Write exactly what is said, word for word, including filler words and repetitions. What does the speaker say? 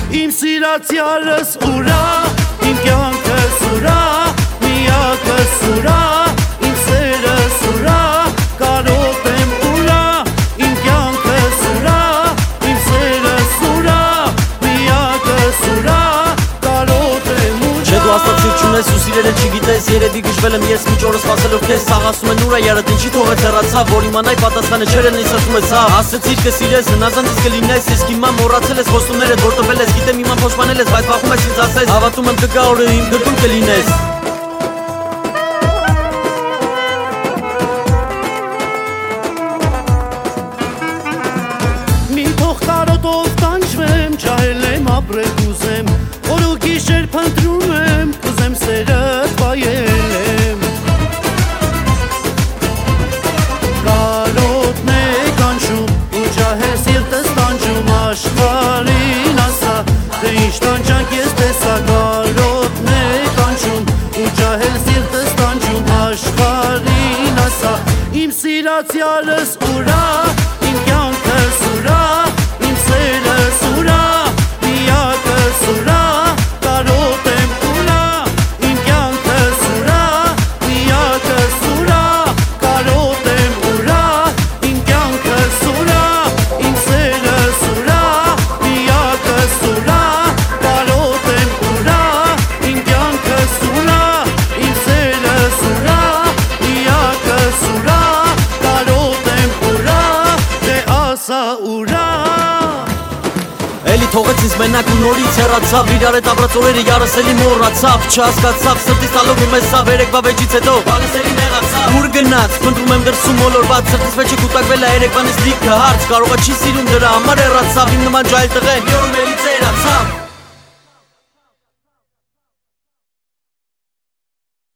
Իմ սիրացյալս ուրա, իմ կյանքս ուրա, միակս ուրա, իմ սերս ուրա, կարոտ եմ ուրա, իմ կյանքս ուրա, իմ սերս ուրա, միակս ուրա, կարոտ եմ ուրա։ Չէ դու աստված սիրտ չունես ու սիրելը չգիտես, երևի գժվել եմ ես մի ճորը սպասելով քեզ, սաղ ասում են ուրա յարդ ինչի թողեց հեռացավ, որ իմանայի պատասխանը չէր էլ ինձ ասում ես հա, ասեցիր կսիրես, հնազանդից կլինես, իսկ հիմա մոռացել ես խոստումներդ, որ տվել ես, գիտեմ հիմա փոշմանել ես, բայց վախում ես ինձ ասես, հավատում եմ կգա օրը իմ գրկում կլինես։ Մի թող կարոտով տանջվեմ, ջահել եմ ապրել կուզեմ, օր ու գիշեր փնտրում եմ, կուզեմ սերդ վայելեմ։ Կարոտն է կանչում, ու ջահել սիրտս տանջում, աշխարհին ասա, թե ինչ տանջանք ես տեսա։ Կարոտն է կանչում, ու ջահել սիրտս տանջում, աշխարհին ասա, իմ սիրացյալս ուրա, իմ կյանքս ուրա, իմ սերս ուրա, միակս ուրա, կարոտ եմ ուրա, իմ կյանքս ուրա, միակս ուրա, կարոտ եմ ուրա, իմ կյանքս ուրա, իմ սերս ուրա, միակս ուրա, կարոտ եմ ուրա, իմ կյանքս ուրա, իմ սերս ուրա, միակս ուրա, կարոտ եմ ուրա, դե ասա ուրա։ Էլի թողեց ինձ մենակ ու նորից հեռացավ, իրար հետ ապրած օրերը յարս էլի մոռացավ, չհասկացավ, սրտիս տալով իմ ես սավ, երեկվա վեճից հետո բանս էլի նեղացավ։ Ուր գնաց, փնտրում եմ դրսում մոլորված, սրտիս մեջը կուտակվել է երեկվանից լիքը հարց, կարողա չի սիրում դրա համար հեռացավ, իմ նման ջահել տղեն մի օր մելից